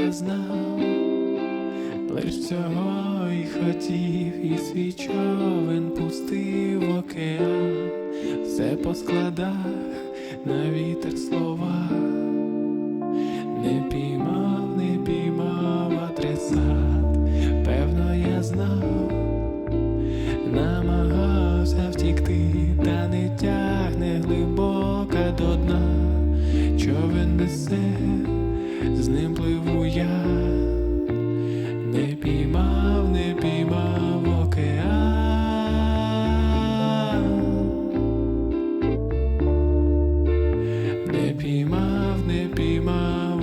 я знав, лиш цього й хотів, і свій човен пустив в океан, все по складах, на вітер слова. Не піймав адресат, певно я знав, намагався втікти, та не тягне глибоко до дна. Човен несе, з ним пливу я, не піймав океан, не піймав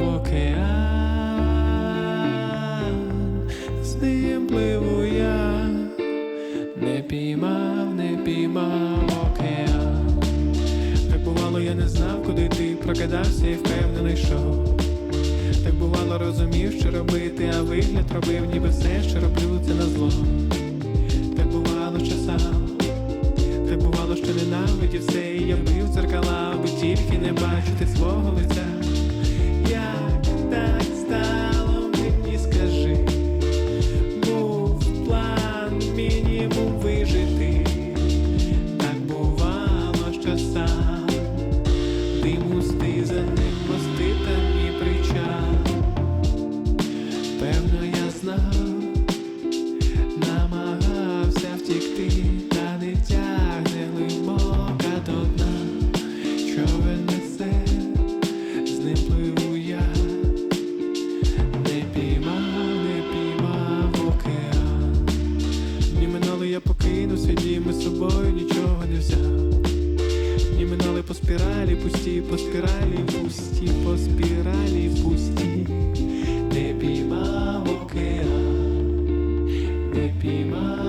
океан, з ним пливу я, не піймав океан. Так бувало, я не знав, куди йти, прокидався і впевнено йшов. Так бувало, розумів, що робити, а вигляд робив, ніби все, що роблю, це назло. Так бувало часами, так бувало, що ненавидів все, і я бив дзеркала, аби тільки не бачити свого лиця. Як так стало, мені скажи, був план мінімум вижити. Так бувало, що сам дим густий, за ним мости там і причал. Певно я знав, намагався втікти, та не тягне глибоко до дна. Човен несе, з ним пливу я, не піймав океан. Дні минали, я покинув свій дім, і з собою нічого не взяв. Дні минали по спіралі пусті, по спіралі пусті, по спіралі пусті. Не піймав океан, не піймав.